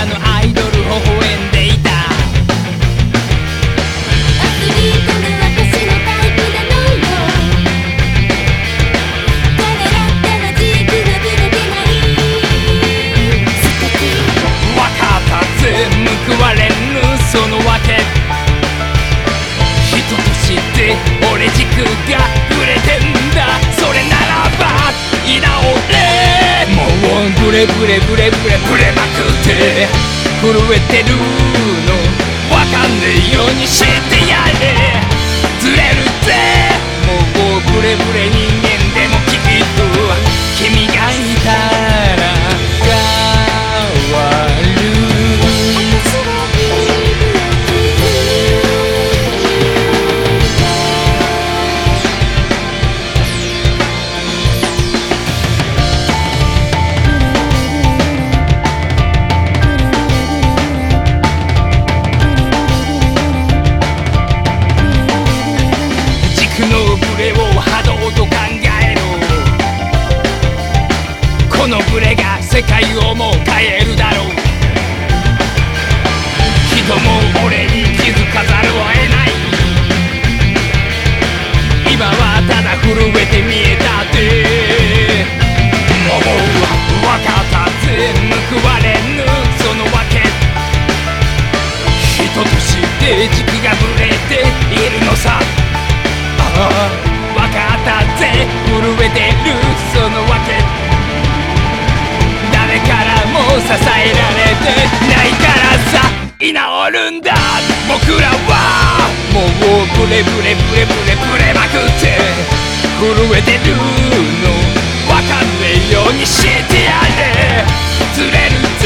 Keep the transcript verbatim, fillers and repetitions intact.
のアイドル微笑んでいた。 アスリートの私のタイプなのよ。彼らってマジックがぶれてない素敵。 わかったぜ報われぬそのわけ。人として俺軸がぶれてんだ。それならば居直れ。もうブレブレブレブレブレまくって震えてるのわかんねえようにしてやれ。ずれるぜもうブレブレ人間でもきっと君がいたら変わる。 私がビール軸のブレを波動と考えろ。このブレが世界をも変えるだろう。人も俺に気づかざるを得ない。今はただ震えて見えたって思うわ。わかったぜ報われぬそのわけ。人として軸がぶれているのさ。ああわかったぜ震えてるそのわけ。誰からも支えられてないからさ居直るんだ。僕らはもうブレブレブレブレブレまくって震えてるのわかんねえようにしてやれ。ずれるぜ